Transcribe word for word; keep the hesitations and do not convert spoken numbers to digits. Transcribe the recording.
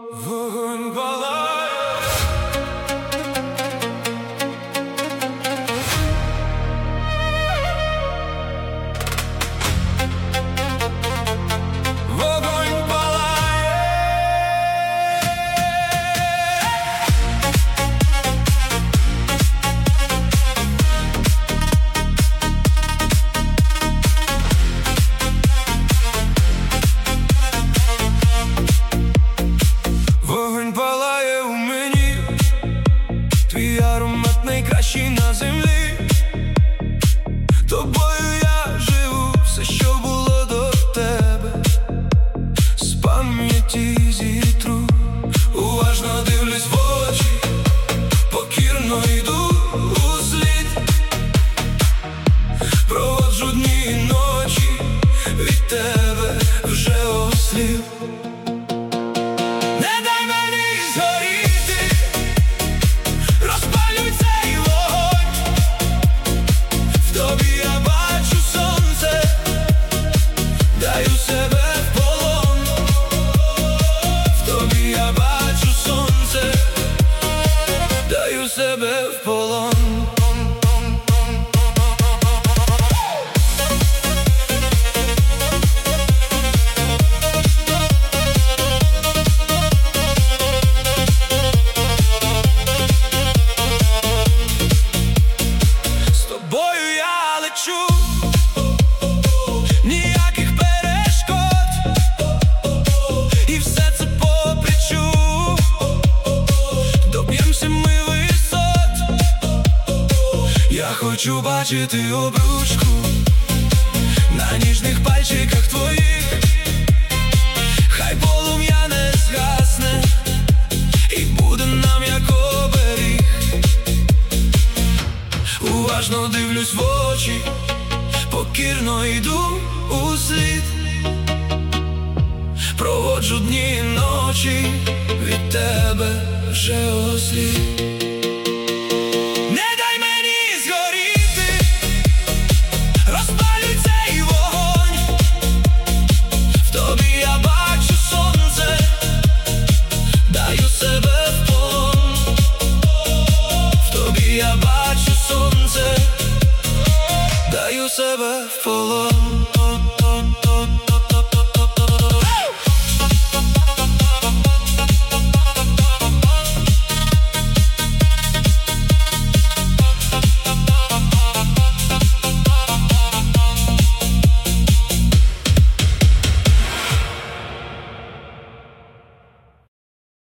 Вогонь палає. Вогонь палає. Вогонь палає у мені, твій аромат найкращий на землі. Тобою я живу, все, що було до тебе, з пам'яті зітру. Уважно дивлюсь в очі, покірно йду у слід. Проводжу дні і ночі, від тебе вже осліп. Не дай мені згоріти, розпалюй цей вогонь. В тобі я бачу сонце, даю себе в полон. В тобі я бачу сонце, даю себе в полон. Ніяких перешкод, і все це по плечу. Доб'ємося ми висот. Я хочу бачити обручку на ніжних пальчиках твоїх. Хай полум'я не згасне і буде нам як оберіг. Уважно дивлюсь в очі, покірно йду у слід. Проводжу дні і ночі, від тебе вже